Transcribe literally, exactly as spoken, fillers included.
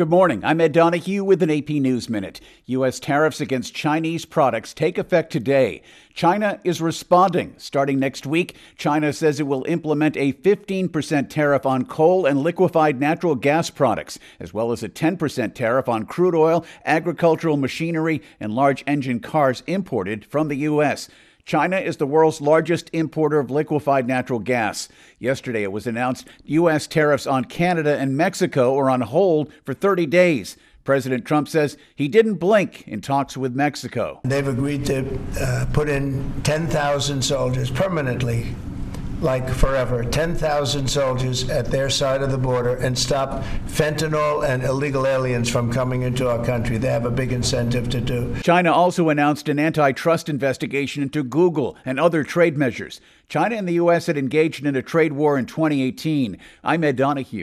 Good morning. I'm Ed Donahue with an A P News Minute. U S tariffs against Chinese products take effect today. China is responding. Starting next week, China says it will implement a fifteen percent tariff on coal and liquefied natural gas products, as well as a ten percent tariff on crude oil, agricultural machinery, and large engine cars imported from the U S. China is the world's largest importer of liquefied natural gas. Yesterday, it was announced U S tariffs on Canada and Mexico are on hold for thirty days. President Trump says he didn't blink in talks with Mexico. They've agreed to uh, put in ten thousand soldiers permanently, like forever, ten thousand soldiers at their side of the border and stop fentanyl and illegal aliens from coming into our country. They have a big incentive to do. China also announced an antitrust investigation into Google and other trade measures. China and the U S had engaged in a trade war in twenty eighteen. I'm Ed Donahue.